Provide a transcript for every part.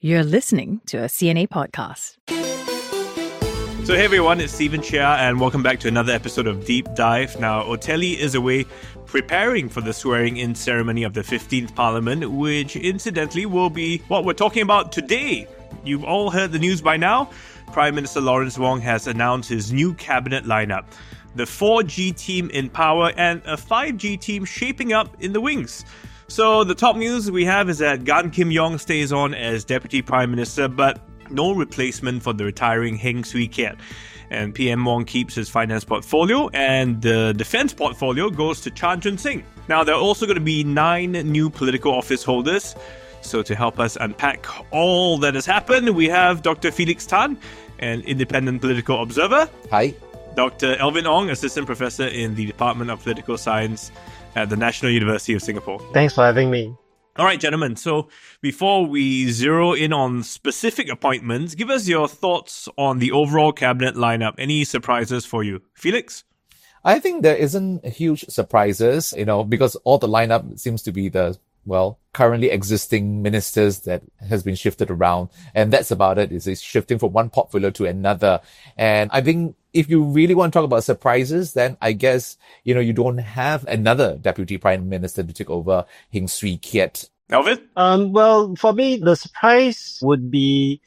You're listening to a CNA podcast. So hey everyone, it's Stephen Chia and welcome back to another episode of Deep Dive. Now, Otelli is away preparing for the swearing-in ceremony of the 15th Parliament, which incidentally will be what we're talking about today. You've all heard the news by now. Prime Minister Lawrence Wong has announced his new cabinet lineup. The 4G team in power and a 5G team shaping up in the wings. So the top news we have is that Gan Kim Yong stays on as Deputy Prime Minister, but no replacement for the retiring Heng Swee Keat. And PM Wong keeps his finance portfolio and the defense portfolio goes to Chan Chun Sing. Now, there are also going to be 9 new political office holders. So to help us unpack all that has happened, we have Dr. Felix Tan, an independent political observer. Hi. Dr. Elvin Ong, Assistant Professor in the Department of Political Science at the National University of Singapore. Thanks for having me. All right, gentlemen. So before we zero in on specific appointments, give us your thoughts on the overall cabinet lineup. Any surprises for you? Felix? I think there isn't huge surprises, because all the lineup seems to be the currently existing ministers that has been shifted around. And that's about it. It's shifting from one portfolio to another. And I think if you really want to talk about surprises, then I guess, you don't have another deputy prime minister to take over Heng Swee Keat. Elvin? Well, for me, the surprise would be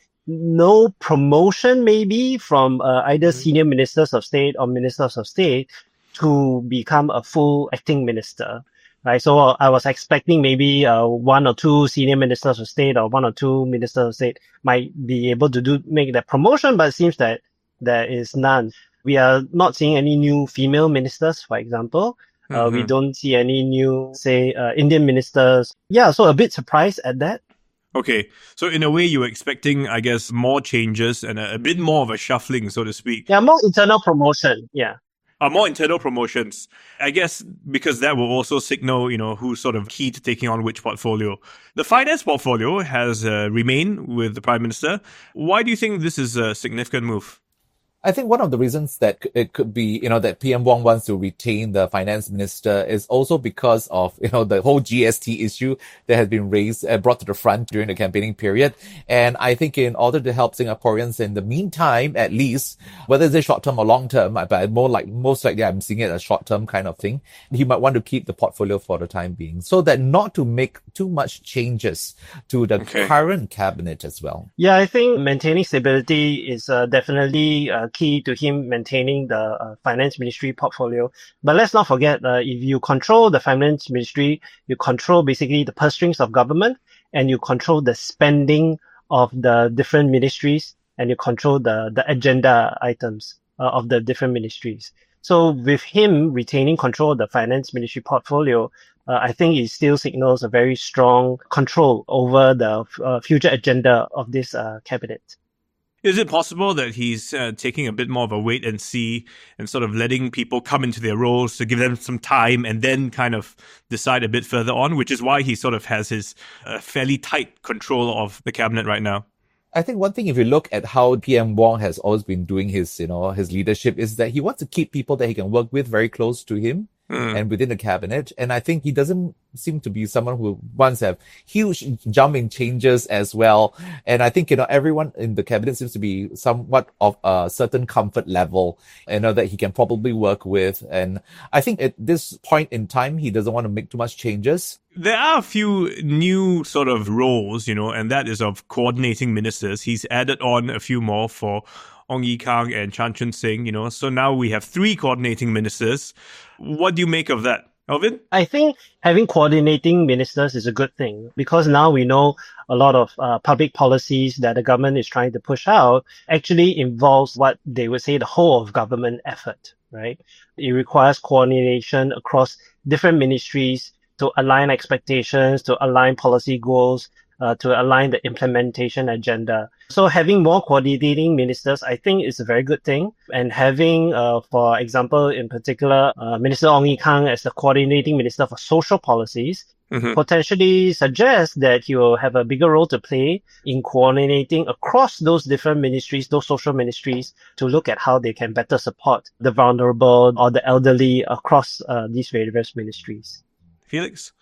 no promotion maybe from either senior ministers of state or ministers of state to become a full acting minister. Right. So I was expecting maybe 1 or 2 senior ministers of state or 1 or 2 ministers of state might be able to make that promotion, but it seems that there is none. We are not seeing any new female ministers, for example. We don't see any new, Indian ministers. Yeah, so a bit surprised at that. Okay, so in a way you were expecting, I guess, more changes and a bit more of a shuffling, so to speak. Yeah, more internal promotion, yeah. More internal promotions, I guess, because that will also signal, who's sort of key to taking on which portfolio. The finance portfolio has remained with the Prime Minister. Why do you think this is a significant move? I think one of the reasons that it could be, that PM Wong wants to retain the finance minister is also because of, the whole GST issue that has been brought to the front during the campaigning period. And I think in order to help Singaporeans in the meantime, at least, whether it's short-term or long-term, but most likely I'm seeing it as short-term kind of thing, he might want to keep the portfolio for the time being so that not to make too much changes to the current cabinet as well. Yeah, I think maintaining stability is definitely key to him maintaining the finance ministry portfolio. But let's not forget, if you control the finance ministry, you control basically the purse strings of government, and you control the spending of the different ministries, and you control the agenda items of the different ministries. So with him retaining control of the finance ministry portfolio, I think it still signals a very strong control over the future agenda of this cabinet. Is it possible that he's taking a bit more of a wait and see and sort of letting people come into their roles to give them some time and then kind of decide a bit further on, which is why he sort of has his fairly tight control of the cabinet right now? I think one thing, if you look at how PM Wong has always been doing his leadership, is that he wants to keep people that he can work with very close to him. And within the cabinet. And I think he doesn't seem to be someone who wants to have huge jumping changes as well. And I think, everyone in the cabinet seems to be somewhat of a certain comfort level, that he can probably work with. And I think at this point in time, he doesn't want to make too much changes. There are a few new sort of roles, and that is of coordinating ministers. He's added on a few more for Ong Ye Kung and Chan Chun Sing, so now we have 3 coordinating ministers. What do you make of that? Elvin? I think having coordinating ministers is a good thing because now we know a lot of public policies that the government is trying to push out actually involves what they would say the whole of government effort, right? It requires coordination across different ministries to align expectations, to align policy goals, to align the implementation agenda. So having more coordinating ministers, I think is a very good thing. And having, for example, in particular, Minister Ong Ye Kung as the coordinating minister for social policies, potentially suggests that he will have a bigger role to play in coordinating across those different ministries, those social ministries, to look at how they can better support the vulnerable or the elderly across these various ministries. Felix?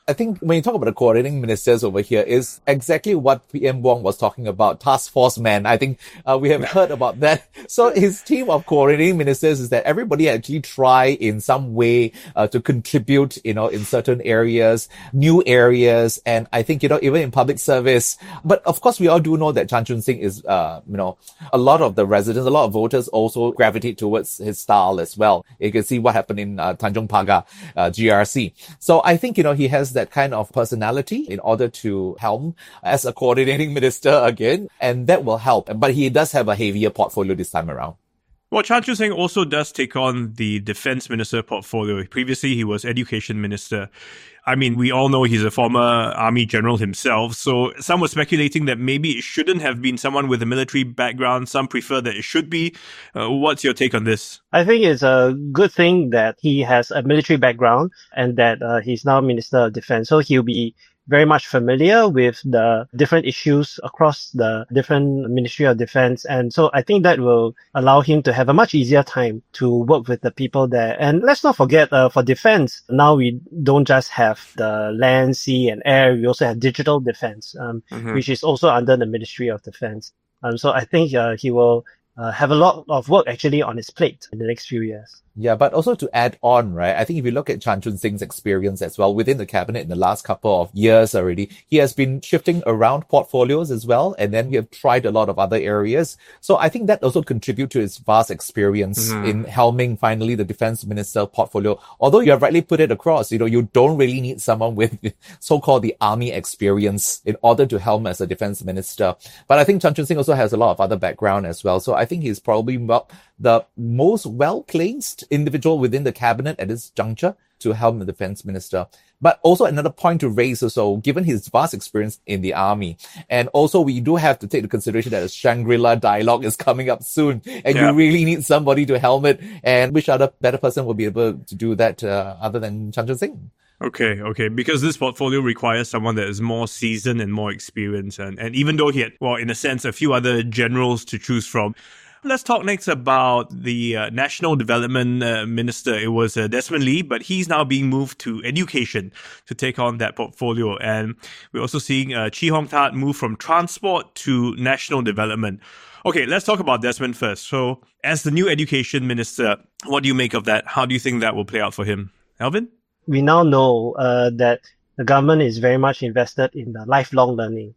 I think when you talk about the coordinating ministers over here is exactly what PM Wong was talking about, task force man. I think we have heard about that. So his team of coordinating ministers is that everybody actually try in some way to contribute, in certain areas, new areas. And I think, even in public service. But of course, we all do know that Chan Chun Sing is, a lot of the residents, a lot of voters also gravitate towards his style as well. You can see what happened in Tanjong Pagar, GRC. So I think, he has that kind of personality in order to helm as a coordinating minister again, and that will help. But he does have a heavier portfolio this time around. Well, Chan Chun Sing also does take on the defense minister portfolio. Previously, he was education minister. I mean, we all know he's a former army general himself. So some were speculating that maybe it shouldn't have been someone with a military background. Some prefer that it should be. What's your take on this? I think it's a good thing that he has a military background and that he's now Minister of Defense. So he'll be very much familiar with the different issues across the different Ministry of Defense. And so I think that will allow him to have a much easier time to work with the people there. And let's not forget, for defense, now we don't just have the land, sea and air. We also have digital defense, which is also under the Ministry of Defense. So I think he will have a lot of work actually on his plate in the next few years. Yeah, but also to add on, right, I think if you look at Chan Chun Sing's experience as well within the cabinet in the last couple of years already, he has been shifting around portfolios as well, and then he have tried a lot of other areas. So I think that also contributes to his vast experience in helming finally the defense minister portfolio. Although you have rightly put it across, you don't really need someone with so-called the army experience in order to helm as a defense minister. But I think Chan Chun Sing also has a lot of other background as well. So I think he's probably the most well-placed individual within the cabinet at this juncture to helm the defense minister. But also another point to raise also, given his vast experience in the army. And also we do have to take into consideration that the Shangri-La dialogue is coming up soon. And you really need somebody to helm it. And which other better person will be able to do that other than Chan Chun Sing? Okay. Because this portfolio requires someone that is more seasoned and more experienced. And even though he had, in a sense, a few other generals to choose from. Let's talk next about the National Development Minister. It was Desmond Lee, but he's now being moved to education to take on that portfolio. And we're also seeing Chee Hong Tat move from transport to national development. Okay, let's talk about Desmond first. So as the new education minister, what do you make of that? How do you think that will play out for him? Alvin? We now know that the government is very much invested in the lifelong learning.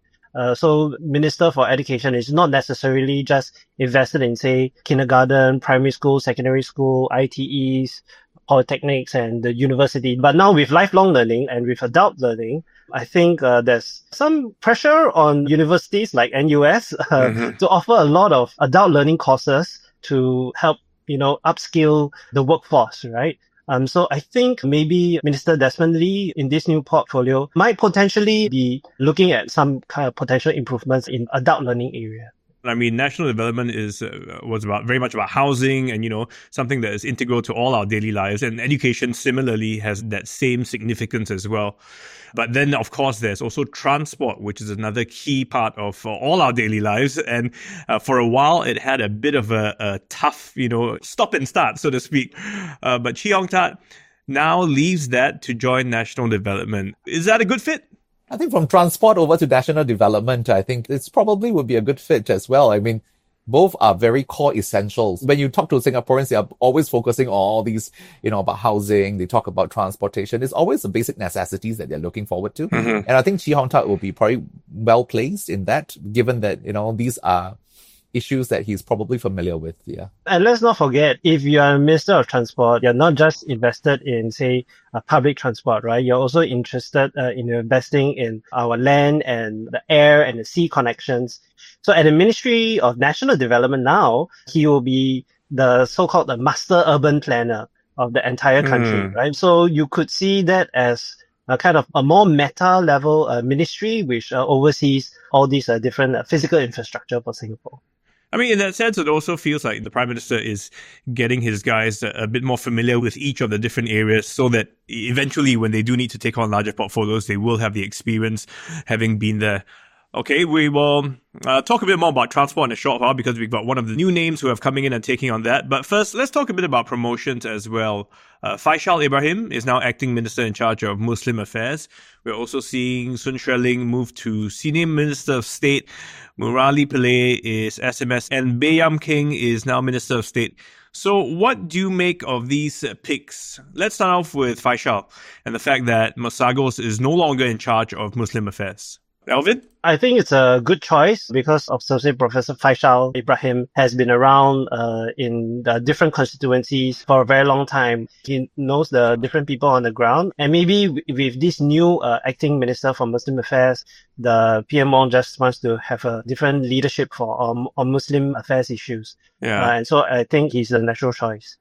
So Minister for Education is not necessarily just invested in, say, kindergarten, primary school, secondary school, ITEs, polytechnics, and the university. But now with lifelong learning and with adult learning, I think there's some pressure on universities like NUS to offer a lot of adult learning courses to help, upskill the workforce, right? So I think maybe Minister Desmond Lee in this new portfolio might potentially be looking at some kind of potential improvements in adult learning area. I mean, national development was very much about housing and, something that is integral to all our daily lives. And education similarly has that same significance as well. But then, of course, there's also transport, which is another key part of all our daily lives. And for a while, it had a bit of a tough, stop and start, so to speak. But Chee Hong Tat now leaves that to join national development. Is that a good fit? I think from transport over to national development, I think it's probably would be a good fit as well. I mean, both are very core essentials. When you talk to Singaporeans, they are always focusing on all these, about housing. They talk about transportation. It's always the basic necessities that they're looking forward to. And I think Chee Hong Tat will be probably well placed in that, given that, these are issues that he's probably familiar with. Yeah. And let's not forget, if you are a Minister of Transport, you're not just invested in, say, public transport, right? You're also interested in investing in our land and the air and the sea connections. So at the Ministry of National Development now, he will be the so-called the master urban planner of the entire country, right? So you could see that as a kind of a more meta level ministry, which oversees all these different physical infrastructure for Singapore. I mean, in that sense, it also feels like the Prime Minister is getting his guys a bit more familiar with each of the different areas so that eventually when they do need to take on larger portfolios, they will have the experience having been there. Okay, we will talk a bit more about transport in a short while because we've got one of the new names who have coming in and taking on that. But first, let's talk a bit about promotions as well. Faisal Ibrahim is now acting minister in charge of Muslim affairs. We're also seeing Sun Xueling move to senior minister of state. Murali Pillay is SMS, and Baey Yam Keng is now minister of state. So what do you make of these picks? Let's start off with Faisal and the fact that Masagos is no longer in charge of Muslim affairs. Alvin? I think it's a good choice because Associate Professor Faisal Ibrahim has been around in the different constituencies for a very long time. He knows the different people on the ground. And maybe with this new acting minister for Muslim affairs, the PM Wong just wants to have a different leadership for on Muslim affairs issues. Yeah. And so I think he's a natural choice.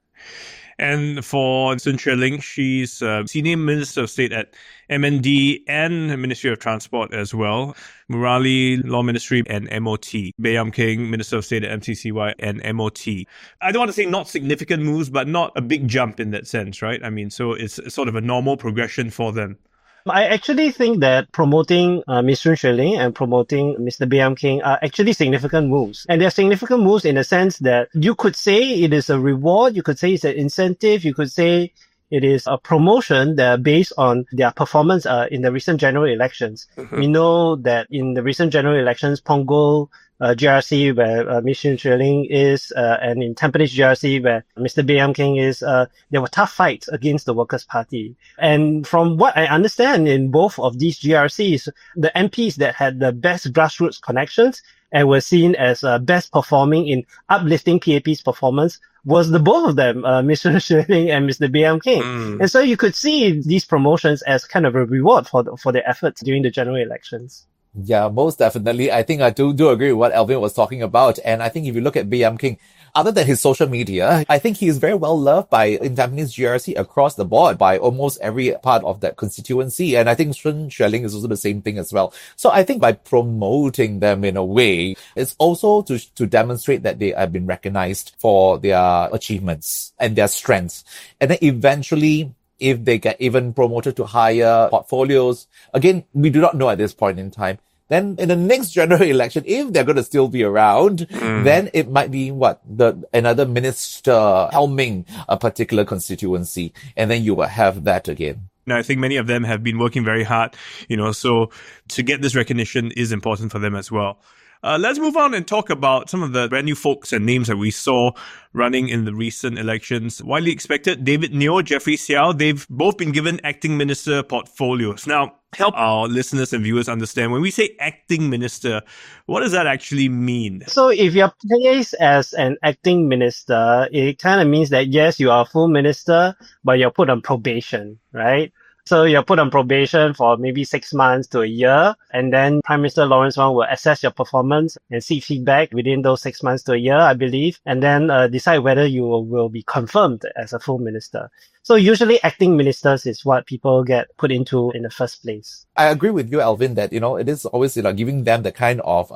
And for Sun Xueling, she's Senior Minister of State at MND and Ministry of Transport as well. Murali, Law Ministry and MOT. Baey Yam Keng, Minister of State at MCCY and MOT. I don't want to say not significant moves, but not a big jump in that sense, right? I mean, so it's sort of a normal progression for them. I actually think that promoting Ms. Sun Xueling and promoting Mr. Baey Yam Keng are actually significant moves. And they're significant moves in the sense that you could say it is a reward, you could say it's an incentive, you could say it is a promotion that are based on their performance in the recent general elections. We know that in the recent general elections, Punggol GRC, where Ms. Sun Xueling is, and in Tampines GRC, where Mr. Baey Yam Keng is, there were tough fights against the Workers' Party. And from what I understand in both of these GRCs, the MPs that had the best grassroots connections and were seen as best performing in uplifting PAP's performance was the both of them, Ms. Sun Xueling and Mr. Baey Yam Keng. And so you could see these promotions as kind of a reward for their efforts during the general elections. Yeah, most definitely. I think I do agree with what Alvin was talking about. And I think if you look at Baey Yam Keng, other than his social media, I think he is very well loved in Tampines GRC across the board by almost every part of that constituency. And I think Sun Xueling is also the same thing as well. So I think by promoting them in a way, it's also to demonstrate that they have been recognized for their achievements and their strengths. And then eventually, if they get even promoted to higher portfolios, again, we do not know at this point in time. Then in the next general election, if they're going to still be around, then it might be another minister helming a particular constituency. And then you will have that again. Now, I think many of them have been working very hard, so to get this recognition is important for them as well. Let's move on and talk about some of the brand new folks and names that we saw running in the recent elections. Widely expected, David Neo, Jeffrey Xiao, they've both been given acting minister portfolios. Now, help our listeners and viewers understand, when we say acting minister, what does that actually mean? So if you're placed as an acting minister, it kind of means that yes, you are a full minister, but you're put on probation, right? So you're put on probation for maybe 6 months to a year, and then Prime Minister Lawrence Wong will assess your performance and seek feedback within those 6 months to a year, I believe, and then decide whether you will be confirmed as a full minister. So usually acting ministers is what people get put into in the first place. I agree with you, Alvin, that, it is always, giving them the kind of,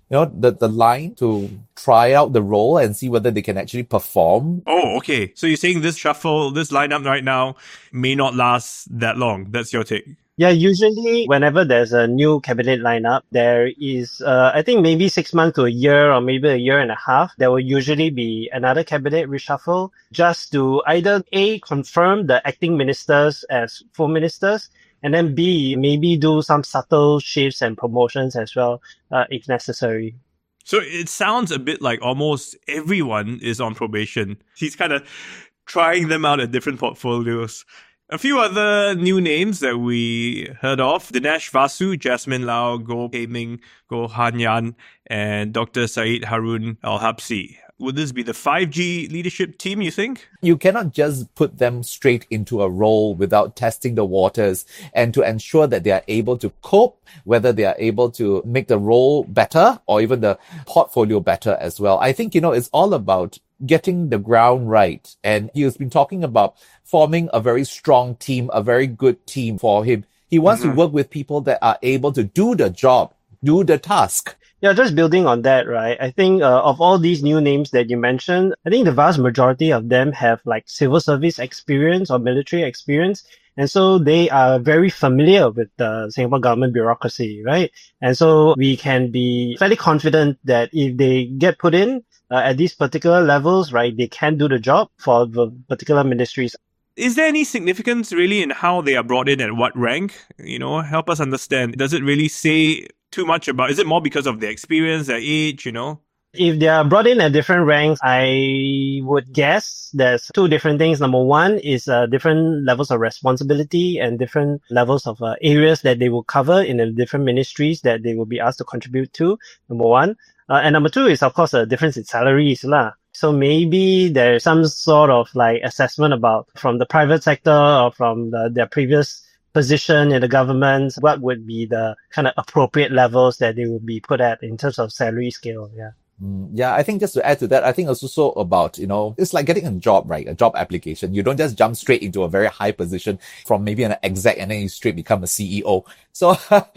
the line to try out the role and see whether they can actually perform. Oh, okay. So you're saying this shuffle, this lineup right now may not last that long. That's your take. Yeah, usually whenever there's a new cabinet lineup, there is, I think maybe 6 months to a year or maybe a year and a half, there will usually be another cabinet reshuffle just to either A, confirm the acting ministers as full ministers, and then B, maybe do some subtle shifts and promotions as well, if necessary. So it sounds a bit like almost everyone is on probation. He's kind of trying them out at different portfolios. A few other new names that we heard of: Dinesh Vasu, Jasmine Lau, Goh Pei Ming, Goh Han Yan, and Dr. Said Harun Al-Habsi. Would this be the 5G leadership team, you think? You cannot just put them straight into a role without testing the waters and to ensure that they are able to cope, whether they are able to make the role better or even the portfolio better as well. I think, it's all about getting the ground right. And he has been talking about forming a very strong team, a very good team for him. He wants to work with people that are able to do the job, do the task. Yeah, just building on that, right? I think of all these new names that you mentioned, I think the vast majority of them have like civil service experience or military experience. And so they are very familiar with the Singapore government bureaucracy, right? And so we can be fairly confident that if they get put in at these particular levels, right, they can do the job for the particular ministries. Is there any significance really in how they are brought in, at what rank? Help us understand. Does it really say too much about, is it more because of their experience, their age, If they are brought in at different ranks, I would guess there's two different things. Number one is different levels of responsibility and different levels of areas that they will cover in the different ministries that they will be asked to contribute to, number one. And number two is, of course, a difference in salaries lah. So maybe there's some sort of like assessment about from the private sector or from their previous position in the government, what would be the kind of appropriate levels that they will be put at in terms of salary scale. Yeah. Yeah, I think just to add to that, I think it's also about, it's like getting a job, right? A job application. You don't just jump straight into a very high position from maybe an exec and then you straight become a CEO. So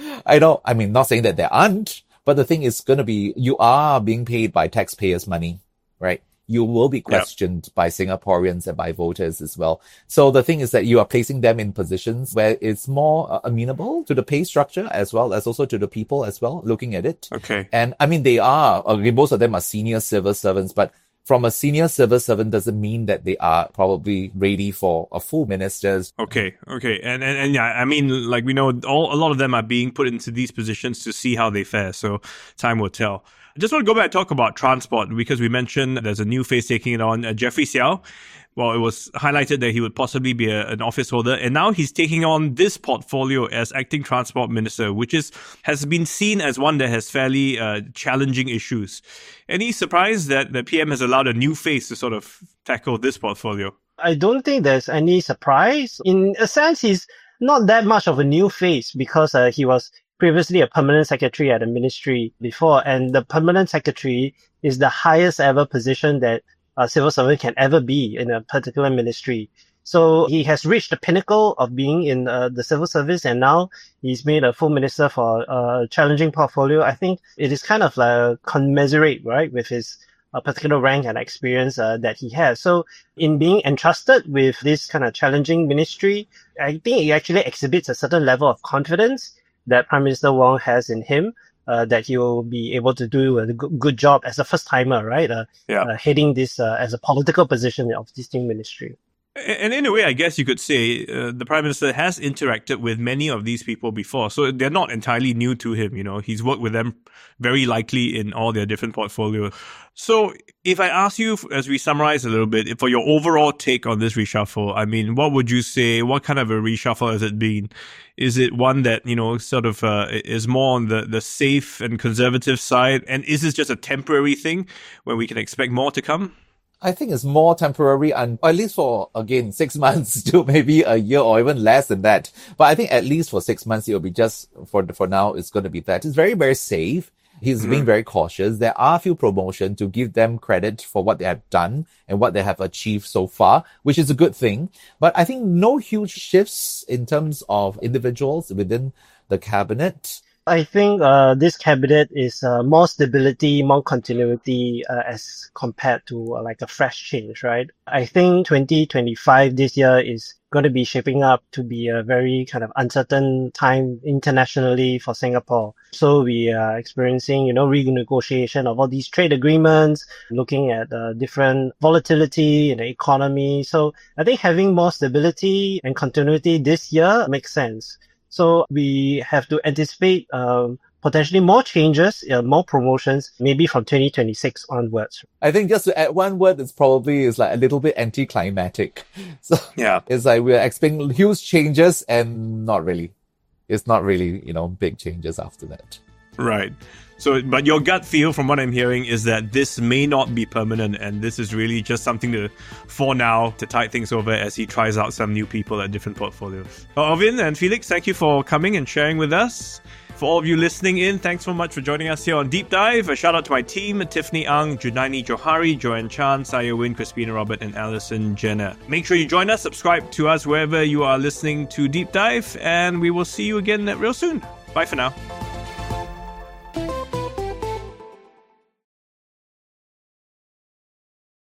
not saying that there aren't, but the thing is going to be, you are being paid by taxpayers' money, right? You will be questioned by Singaporeans and by voters as well. So the thing is that you are placing them in positions where it's more amenable to the pay structure as well as also to the people as well, looking at it. Okay. And most of them are senior civil servants, but from a senior civil servant doesn't mean that they are probably ready for a full minister's. Okay. And yeah, like we know, a lot of them are being put into these positions to see how they fare. So time will tell. I just want to go back and talk about transport because we mentioned there's a new face taking it on, Jeffrey Xiao. Well, it was highlighted that he would possibly be an office holder, and now he's taking on this portfolio as acting transport minister, which has been seen as one that has fairly challenging issues. Any surprise that the PM has allowed a new face to sort of tackle this portfolio? I don't think there's any surprise. In a sense, he's not that much of a new face because he was previously a permanent secretary at a ministry before, and the permanent secretary is the highest ever position that a civil servant can ever be in a particular ministry. So he has reached the pinnacle of being in the civil service, and now he's made a full minister for a challenging portfolio. I think it is kind of like commensurate, right, with his particular rank and experience that he has. So in being entrusted with this kind of challenging ministry, I think it actually exhibits a certain level of confidence that Prime Minister Wong has in him, that he will be able to do a good job as a first-timer, right? Heading this as a political position of this new ministry. And in a way, I guess you could say the Prime Minister has interacted with many of these people before, so they're not entirely new to him. He's worked with them very likely in all their different portfolios. So if I ask you, as we summarize a little bit, for your overall take on this reshuffle, what would you say? What kind of a reshuffle has it been? Is it one that, sort of is more on the safe and conservative side? And is this just a temporary thing when we can expect more to come? I think it's more temporary, and at least for, again, 6 months to maybe a year or even less than that. But I think at least for 6 months, it will be just, for now, it's going to be that. It's very, very safe. He's being very cautious. There are a few promotions to give them credit for what they have done and what they have achieved so far, which is a good thing. But I think no huge shifts in terms of individuals within the cabinet. I think this cabinet is more stability, more continuity as compared to like a fresh change, right? I think 2025 this year is going to be shaping up to be a very kind of uncertain time internationally for Singapore. So we are experiencing, renegotiation of all these trade agreements, looking at different volatility in the economy. So I think having more stability and continuity this year makes sense. So we have to anticipate potentially more changes, more promotions, maybe from 2026 onwards. I think just to add one word, it's probably like a little bit anticlimactic. So yeah, it's like we're expecting huge changes and not really. It's not really, big changes after that. Right. So, but your gut feel from what I'm hearing is that this may not be permanent, and this is really just something for now, to tide things over as he tries out some new people at different portfolios. Arvin and Felix, thank you for coming and sharing with us. For all of you listening in, thanks so much for joining us here on Deep Dive. A shout out to my team, Tiffany Ang, Junaini Johari, Joanne Chan, Saya Win, Crispina Robert, and Alison Jenner. Make sure you join us, subscribe to us wherever you are listening to Deep Dive, and we will see you again real soon. Bye for now.